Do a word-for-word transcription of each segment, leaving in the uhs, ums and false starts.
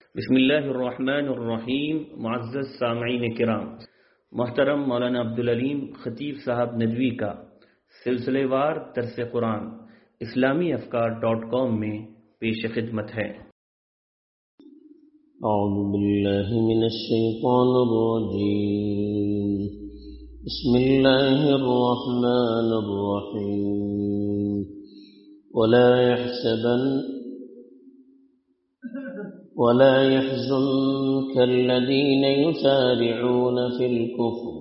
بسم اللہ الرحمن الرحیم. معزز سامعین کرام، محترم مولانا عبدالعلیم خطیب صاحب ندوی کا سلسلے وار درس قرآن اسلامی افکار ڈاٹ کام میں پیش خدمت ہے. اعوذ باللہ من الشیطان الرجیم. بسم اللہ الرحمن الرحیم. ولا يحسبن ولا يحزنك الذين يسارعون في الكفر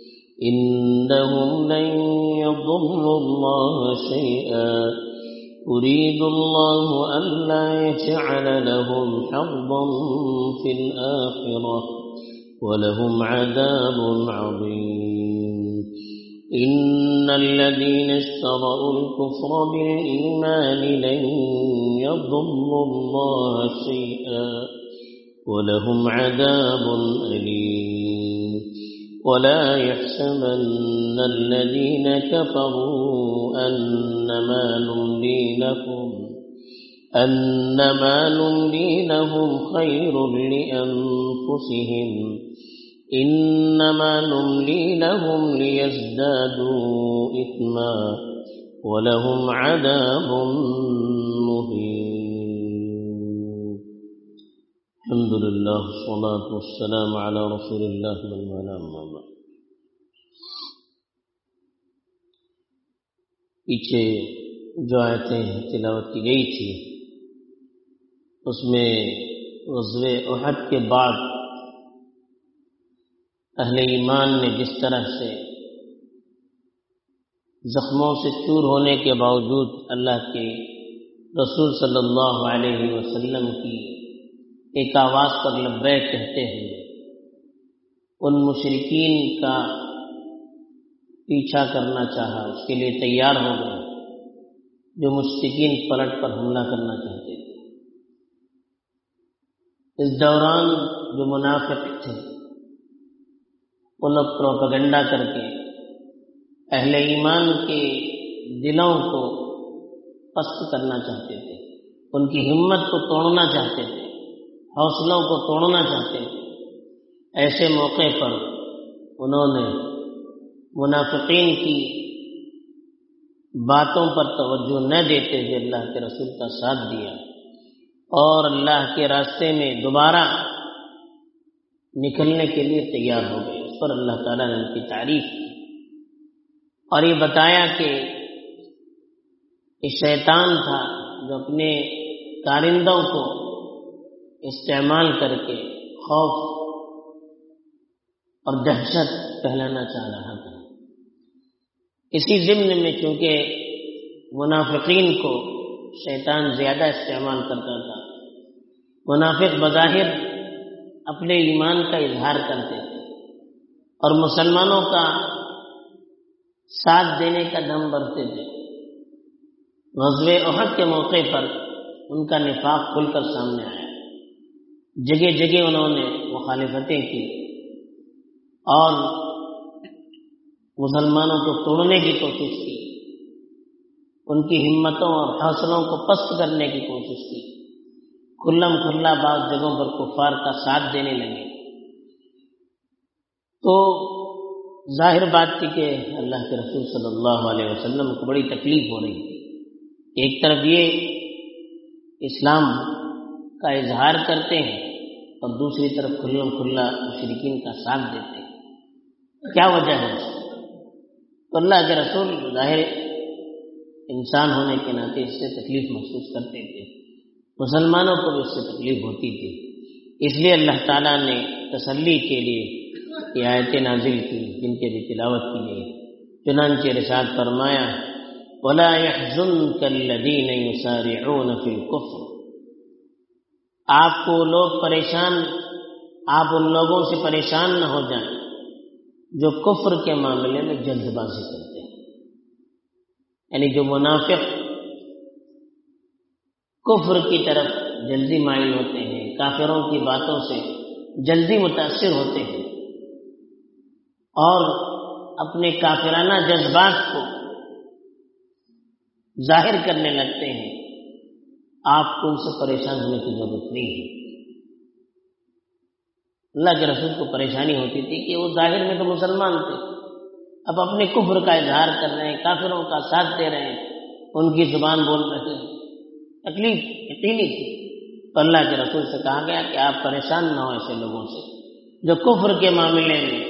إنهم لن يضروا الله شيئا يريد الله ألا يجعل لهم حظا في الآخرة ولهم عذاب عظيم. إن الذين اشتروا الكفر بالإيمان لن يضروا الله شيئا ولهم عذاب أليم. ولا يحسبن الذين كفروا أنما نملي لهم أنما نملي لهم خير لأنفسهم إنما نملي لهم ليزدادوا إثما ولهم عذاب مهين. الحمد لله والصلاة والسلام على رسول الله من والاه أما بعد. پیچھے جو آیتیں تلاوت کی گئی تھی اس میں غزوہ احد کے بعد اہل ایمان نے جس طرح سے زخموں سے چور ہونے کے باوجود اللہ کے رسول صلی اللہ علیہ وسلم کی ایک آواز پر لبیک کہتے ہیں ان مشرکین کا پیچھا کرنا چاہا، اس کے لیے تیار ہو گئے جو مشرکین پلٹ پر حملہ کرنا چاہتے تھے. اس دوران جو منافق تھے وہ لوگ پروپیگنڈا کر کے اہل ایمان کے دلوں کو پست کرنا چاہتے تھے، ان کی ہمت کو توڑنا چاہتے تھے، حوصلوں کو توڑنا چاہتے تھے. ایسے موقع پر انہوں نے منافقین کی باتوں پر توجہ نہ دیتے ہوئے اللہ کے رسول کا ساتھ دیا اور اللہ کے راستے میں دوبارہ نکلنے کے لیے تیار ہو گئے. اس پر اللہ تعالیٰ نے ان کی تعریف کی اور یہ بتایا کہ یہ شیطان تھا جو اپنے کارندوں کو استعمال کر کے خوف اور دہشت پھیلانا چاہ رہا تھا. اسی ضمن میں چونکہ منافقین کو شیطان زیادہ استعمال کرتا تھا، منافق بظاہر اپنے ایمان کا اظہار کرتے تھے اور مسلمانوں کا ساتھ دینے کا دم بھرتے تھے. غزوہ احد کے موقع پر ان کا نفاق کھل کر سامنے آیا. جگہ جگہ انہوں نے مخالفتیں کی اور مسلمانوں کو توڑنے کی کوشش کی، ان کی ہمتوں اور حوصلوں کو پست کرنے کی کوشش کی. کھلم کھلا بعض جگہوں پر کفار کا ساتھ دینے لگے. تو ظاہر بات تھی کہ اللہ کے رسول صلی اللہ علیہ وسلم کو بڑی تکلیف ہو رہی تھی. ایک طرف یہ اسلام کا اظہار کرتے ہیں اور دوسری طرف کھلم کھلا مشرکین کا ساتھ دیتے ہیں. کیا وجہ ہے؟ تو اللہ کے رسول ظاہر انسان ہونے کے ناطے اس سے تکلیف محسوس کرتے تھے، مسلمانوں کو بھی اس سے تکلیف ہوتی تھی. اس لیے اللہ تعالیٰ نے تسلی کے لیے یہ آیتیں نازل کی جن کے بھی تلاوت کی گئی. چنانچہ ارشاد فرمایا وَلَا يَحْزُنْكَ الَّذِينَ يُسَارِعُونَ فِي الْكُفْرِ. آپ کو لوگ پریشان آپ ان لوگوں سے پریشان نہ ہو جائیں جو کفر کے معاملے میں جلد بازی کرتے ہیں. یعنی جو منافق کفر کی طرف جلدی مائل ہوتے ہیں، کافروں کی باتوں سے جلدی متاثر ہوتے ہیں اور اپنے کافرانہ جذبات کو ظاہر کرنے لگتے ہیں، آپ کو ان سے پریشان ہونے کی ضرورت نہیں ہے. اللہ کے رسول کو پریشانی ہوتی تھی کہ وہ ظاہر میں تو مسلمان تھے، اب اپنے کفر کا اظہار کر رہے ہیں، کافروں کا ساتھ دے رہے ہیں، ان کی زبان بول رہے ہیں، تکلیف یقینی تھی۔ تو اللہ کے رسول سے کہا گیا کہ آپ پریشان نہ ہو ایسے لوگوں سے جو کفر کے معاملے میں،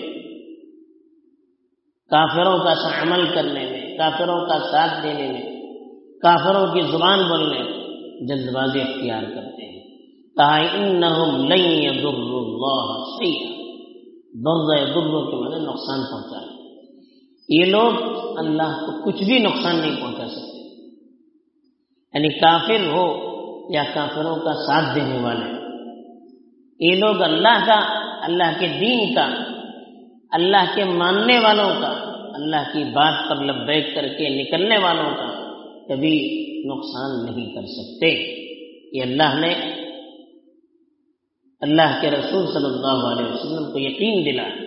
کافروں کا عمل کرنے میں، کافروں کا ساتھ دینے میں، کافروں کی زبان بولنے میں جلد بازی اختیار کرتے ہیں۔ کہا انہم لن یضروا اللہ شیئا، ضر یضر کے معنی نقصان پہنچانا، یہ لوگ اللہ کو کچھ بھی نقصان نہیں پہنچا سکتے، یعنی کافر ہو یا کافروں کا ساتھ دینے والے، یہ لوگ اللہ کا، اللہ کے دین کا، اللہ کے ماننے والوں کا، اللہ کی بات پر لبیک کر کے نکلنے والوں کا کبھی نقصان نہیں کر سکتے۔ یہ اللہ نے اللہ کے رسول صلی اللہ علیہ وسلم کو یقین دلایا۔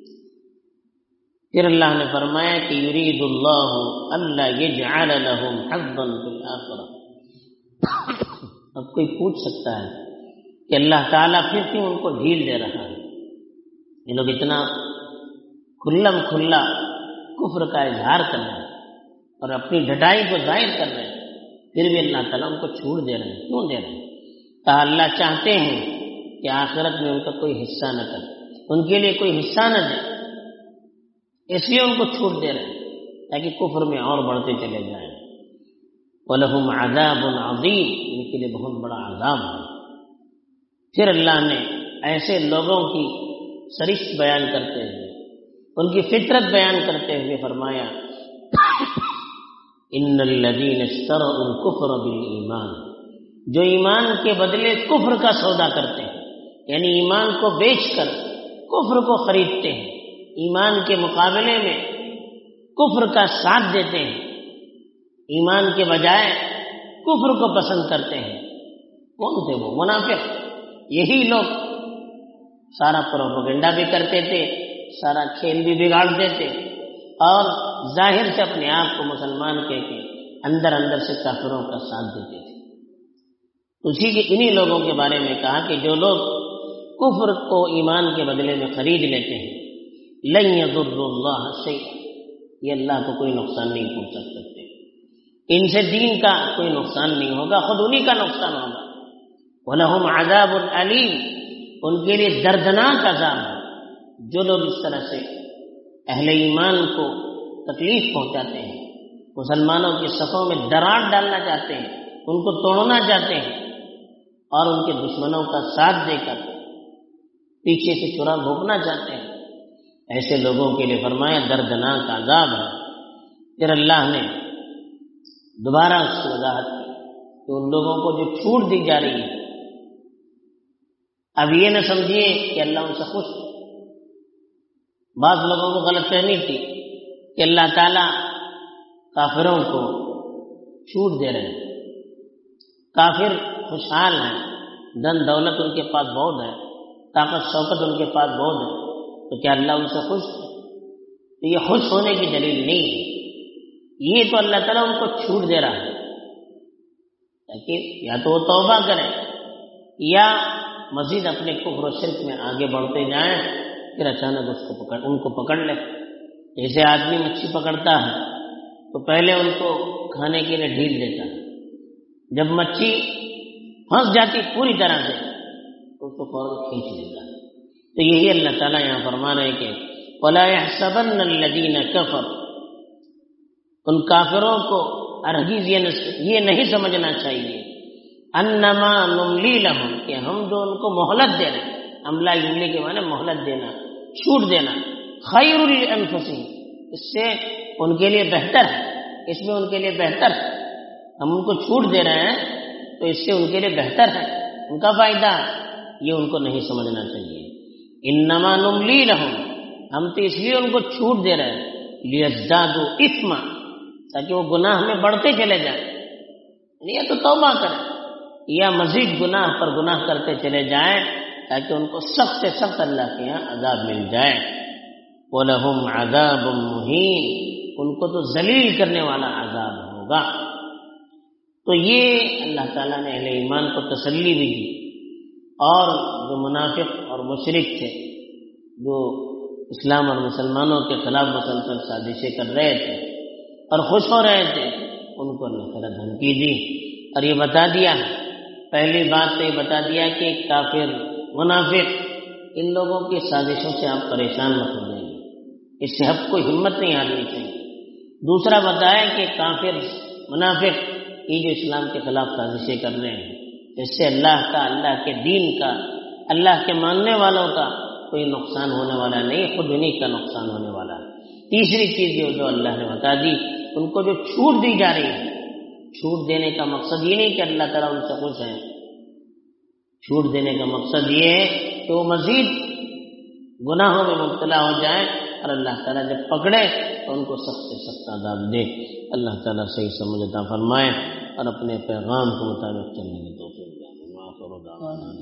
پھر اللہ نے فرمایا کہ یرید اللہ الا یجعل لهم حظا فی الآخرہ۔ اب کوئی پوچھ سکتا ہے کہ اللہ تعالیٰ پھر کیوں ان کو ڈھیل دے رہا ہے؟ یہ لوگ اتنا کھلم کھلا کفر کا اظہار کر رہے ہیں اور اپنی ڈھٹائی کو ظاہر کر رہے ہیں، پھر بھی اللہ تعالیٰ ان کو چھوڑ دے رہے ہیں۔ کیوں دے رہے ہیں؟ کہا اللہ چاہتے ہیں کہ آخرت میں ان کا کوئی حصہ نہ کرے، ان کے لیے کوئی حصہ نہ دے، اس لیے ان کو چھوٹ دے رہے ہیں تاکہ کفر میں اور بڑھتے چلے جائیں۔ وَلَهُمْ عَذَابٌ عَظِيمٌ، ان کے لیے بہت بڑا عذاب ہے۔ پھر اللہ نے ایسے لوگوں کی سرشت بیان کرتے ہوئے، ان کی فطرت بیان کرتے ہوئے فرمایا ان الذین اشتروا الکفر بالایمان، جو ایمان کے بدلے کفر کا سودا کرتے ہیں، یعنی ایمان کو بیچ کر کفر کو خریدتے ہیں، ایمان کے مقابلے میں کفر کا ساتھ دیتے ہیں، ایمان کے بجائے کفر کو پسند کرتے ہیں۔ کون تھے وہ؟ منافق۔ یہی لوگ سارا پروپیگنڈا بھی کرتے تھے، سارا کھیل بھی بگاڑ دیتے اور ظاہر سے اپنے آپ کو مسلمان کہہ کے اندر اندر سے کافروں کا ساتھ دیتے تھے۔ اسی کے انہی لوگوں کے بارے میں کہا کہ جو لوگ کفر کو ایمان کے بدلے میں خرید لیتے ہیں، لن یضروا اللہ شیئا، یہ اللہ کو کوئی نقصان نہیں پہنچا سکتے، ان سے دین کا کوئی نقصان نہیں ہوگا، خود انہی کا نقصان ہوگا۔ وَلَهُمْ عَذَابٌ أَلِيمٌ، ان کے لیے دردناک عذاب ہے۔ جو لوگ اس طرح سے اہل ایمان کو تکلیف پہنچاتے ہیں، مسلمانوں کی صفوں میں دراڑ ڈالنا چاہتے ہیں، ان کو توڑنا چاہتے ہیں اور ان کے دشمنوں کا ساتھ دے کر پیچھے سے چرا بھونکنا چاہتے ہیں، ایسے لوگوں کے لیے فرمایا دردناک عذاب ہے۔ پھر اللہ نے دوبارہ اس کی وضاحت کی کہ ان لوگوں کو جو چھوٹ دی جا رہی ہے، اب یہ نہ سمجھیے کہ اللہ ان سے خوش ہے۔ بعض لوگوں کو غلط فہمی تھی کہ اللہ تعالیٰ کافروں کو چھوٹ دے رہے ہیں، کافر خوشحال ہیں، دن دولت ان کے پاس بہت ہے، طاقت شوکت ان کے پاس بہت ہے، تو کیا اللہ ان سے خوش ہے؟ تو یہ خوش ہونے کی دلیل نہیں ہے، یہ تو اللہ تعالیٰ ان کو چھوٹ دے رہا ہے تاکہ یا تو وہ توبہ کریں یا مزید اپنے کفر و شرک میں آگے بڑھتے جائیں، پھر اچانک اس کو پکڑ ان کو پکڑ لے۔ جیسے آدمی مچھلی پکڑتا ہے تو پہلے ان کو کھانے کے لیے ڈھیل دیتا ہے، جب مچھلی پھنس جاتی پوری طرح سے تو اس کو فوراً کھینچ لیتا ہے۔ تو یہی اللہ تعالیٰ یہاں فرما رہے ہیں کہ وَلَا يَحْسَبَنَّ الَّذِينَ كَفَرُوا، ان کافروں کو ہرگز یہ نہیں سمجھنا چاہیے انما نملی لہم، کہ ہم جو ان کو مہلت دے رہے ہیں، املا یملی کے معنی مہلت دینا، چھوٹ دینا، خیر لانفسہم، اس سے ان کے لیے بہتر ہے، اس میں ان کے لیے بہتر ہے، ہم ان کو چھوٹ دے رہے ہیں تو اس سے ان کے لیے بہتر ہے، ان کا فائدہ ہے، یہ ان کو نہیں سمجھنا چاہیے۔ انما نملی لہم، ہم تو اس لیے ان کو چھوٹ دے رہے ہیں لیزدادوا اثما، تاکہ وہ گناہ میں بڑھتے چلے جائیں، یا تو توبہ کریں یا مزید گناہ پر گناہ کرتے چلے جائیں تاکہ ان کو سخت سے سخت اللہ کے یہاں عذاب مل جائے۔ وَلَهُمْ عَذَابٌ مُهِينٌ، ان کو تو ذلیل کرنے والا عذاب ہوگا۔ تو یہ اللہ تعالیٰ نے اہل ایمان کو تسلی بھی دی اور جو منافق اور مشرک تھے جو اسلام اور مسلمانوں کے خلاف مسلسل سازشیں کر رہے تھے اور خوش ہو رہے تھے، ان کو اللہ تعالیٰ دھمکی دی اور یہ بتا دیا، پہلی بات تو یہ بتا دیا کہ کافر منافق ان لوگوں کی سازشوں سے آپ پریشان مت ہو جائیں گے، اس سے آپ کو ہمت نہیں آنی چاہیے۔ دوسرا بتایا کہ کافر منافق یہ جو اسلام کے خلاف سازشیں کر رہے ہیں، اس سے اللہ کا، اللہ کے دین کا، اللہ کے ماننے والوں کا کوئی نقصان ہونے والا نہیں، خود انہیں کا نقصان ہونے والا ہے۔ تیسری چیز جو جو اللہ نے بتا دی، ان کو جو چھوٹ دی جا رہی ہے، چھوٹ دینے کا مقصد یہ نہیں کہ اللہ تعالیٰ ان سے خوش ہے، چھوٹ دینے کا مقصد یہ ہے کہ وہ مزید گناہوں میں مبتلا ہو جائیں اور اللہ تعالیٰ جب پکڑے تو ان کو سخت سے سخت عذاب دے۔ اللہ تعالیٰ صحیح سمجھ عطا فرمائے اور اپنے پیغام کے مطابق چلنے کی توفیق دے۔